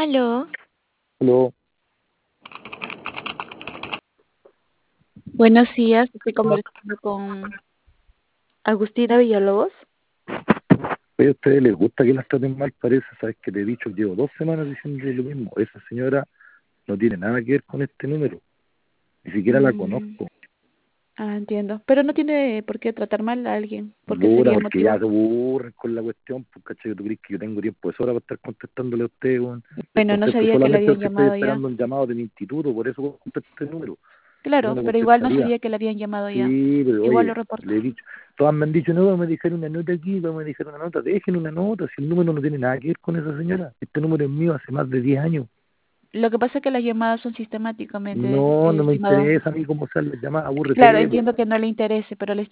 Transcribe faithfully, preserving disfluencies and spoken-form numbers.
Aló, Aló, buenos días. Estoy conversando con Agustina Villalobos. oye, a ustedes les gusta que las traten mal, parece, sabes que te he dicho, llevo dos semanas diciendo lo mismo. Esa señora no tiene nada que ver con este número, ni siquiera la Mm, conozco. ah, entiendo. Pero no tiene por qué tratar mal a alguien. ¿Por qué Dura, sería el porque ya motivo? se aburren con la cuestión, pues, ¿cachai? ¿Tú crees que yo tengo tiempo de sobra para estar contestándole a usted, weón? Les Bueno, no contesto sabía que le solamente habían porque estoy llamado ya. esperando un llamado del instituto, por eso contesto este número. Si no, Claro, no pero igual no contestaría. sabía que le habían llamado ya. Sí, pero Igual lo oye, reporto. le he dicho, todas me han dicho, no, vamos a dejar una nota aquí, vamos a dejar una nota, dejen una nota, si el número no tiene nada que ver con esa señora. Este número es mío hace más de diez años. Lo que pasa es que las llamadas son sistemáticamente, No, eh, no me estimado. interesa a mí cómo sean las llamadas, Claro, abúrrete, po. entiendo que no le interese, pero le